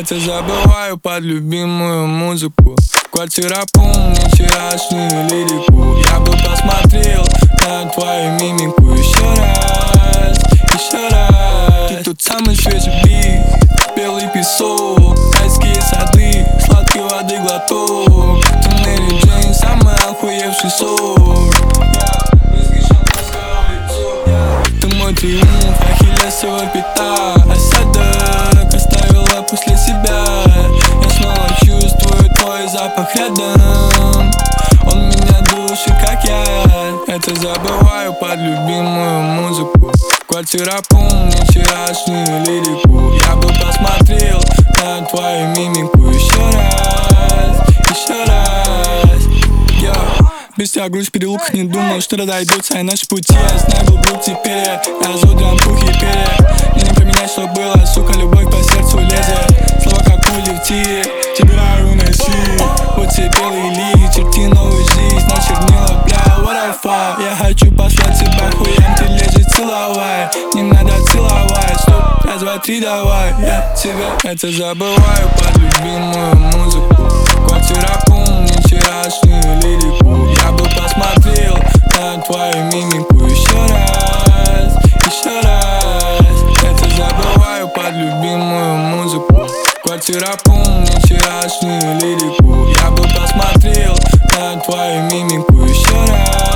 Это забываю под любимую музыку. Квартира помнит вчерашнюю лирику. Я бы посмотрел на твою мимику еще раз, еще раз. Ты тот самый свежий бит, белый песок, райские сады, сладкой воды глоток. Туннели Джейн, самый охуевший сок. Ты мой триумф, ахиллесова пята. Осадок оставила после себя. Я снова чувствую твой запах рядом. Он меня душит, как я. Это забываю под любимую музыку. Квартира помнит вчерашнюю лирику. Я бы посмотрел на твою мимику еще раз, еще раз. Без тебя грусть в переулках, не думал, что разойдутся и наши пути. Я знаю, был друг, теперь я разудран пух и перья. Мне не поменять, что было, сука, любовь по сердцу лезет. Слова как пули в тире, тебя уноси. Вот тебе белый лик, черти новую жизнь, начернила, бля, what the fuck. Я хочу послать тебя хуям, ты лежишь, целовай. Не надо целовать, стоп, раз, два, три, давай. Я тебя это забываю под любимую музыку. Квартира помнит вчерашнюю лирику. Я бы посмотрел на твою мимику еще раз, еще раз. Это забываю под любимую музыку. Квартира помнит вчерашнюю лирику. Я бы посмотрел на твою мимику еще раз.